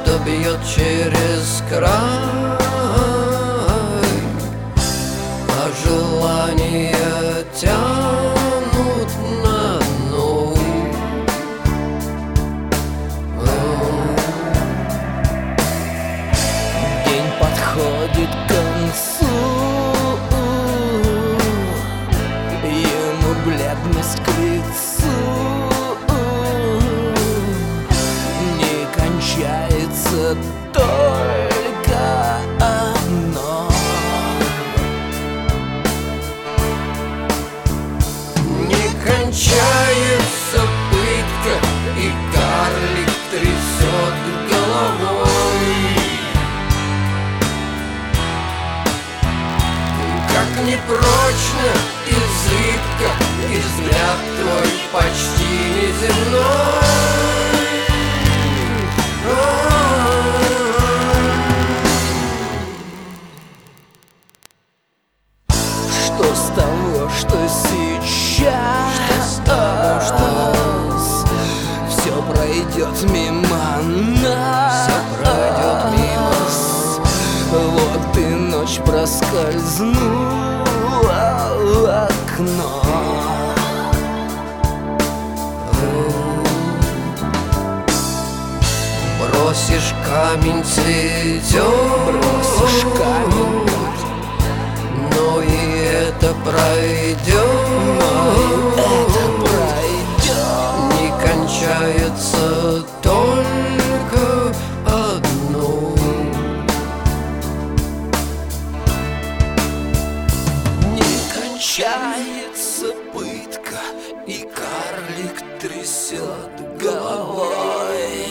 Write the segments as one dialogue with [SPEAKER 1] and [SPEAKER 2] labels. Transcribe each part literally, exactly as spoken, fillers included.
[SPEAKER 1] что бьет через край, а желания тянут на дно.
[SPEAKER 2] День подходит к концу, ему бледность к лицу. Не кончается только одно.
[SPEAKER 1] Не кончается пытка, и карлик трясет головой. Как непрочно и зыбко, и взгляд твой почти неземной.
[SPEAKER 2] Что с того, что сейчас,
[SPEAKER 1] Что с того, что
[SPEAKER 2] все пройдет мимо нас,
[SPEAKER 1] Всё пройдет мимо.
[SPEAKER 2] Вот и ночь проскользнула в окно.
[SPEAKER 1] Бросишь камень, цветет,
[SPEAKER 2] Бросишь камень,
[SPEAKER 1] но и это пройдет,
[SPEAKER 2] это пройдет.
[SPEAKER 1] не кончается только одно.
[SPEAKER 2] Не кончается пытка, и карлик трясет головой.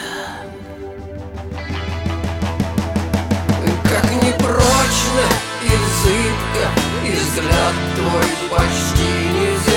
[SPEAKER 1] Как непрочно и зыбко, и взгляд твой почти неземной.